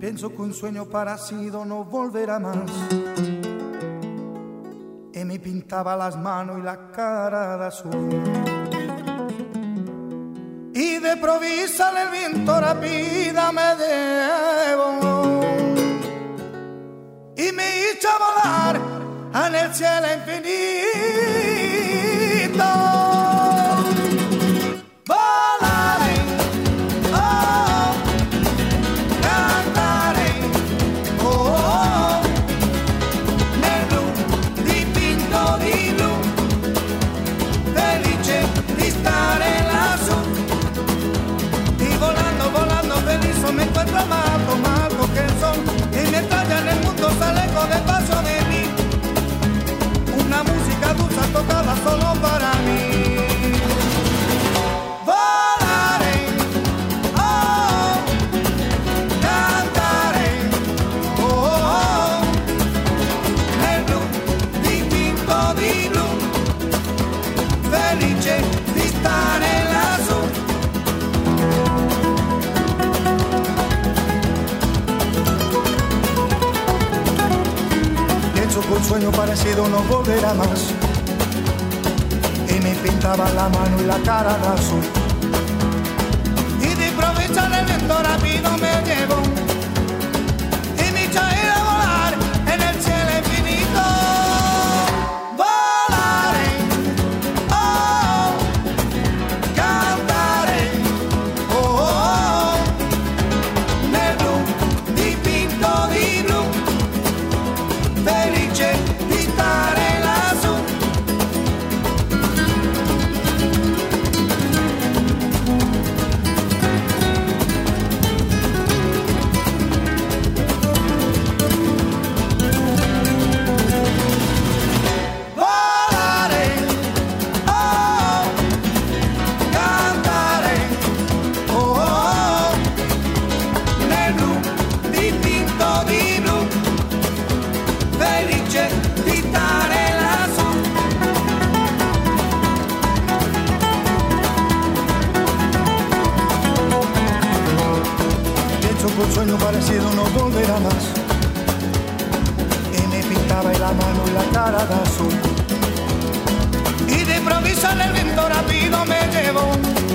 Pienso que un sueño parecido no volverá más. Y me pintaba las manos y la cara de azul. Y de provisa el viento rápida me llevó y me hizo volar en el cielo infinito. Volaré, oh, cantaré, oh, nel blu dipinto di blu, felice di stare lassù. Y volando, volando feliz me encuentro amado, más que el sol. Y mientras ya en el mundo se alejo despacio de mí, una música dulce tocada solo para mí. Volaré, oh, cantaré, oh, nel blu dipinto di blu, felice di stare lassù. Un sueño parecido no volverá más. Y me pintaba la mano y la cara de azul. Y de improviso el viento rápido me llevó y me hizo ir a volar en el cielo infinito. Volaré, oh, cantaré, oh, nel blu dipinto di blu, felice di stare lassù. Volare, oh, cantare, oh, nel blu dipinto di blu, felice di stare lassù. Pienso que un sueño parecido no volverá más. Y me pintaba la mano y la cara de azul. Y de improviso el viento rápido me llevó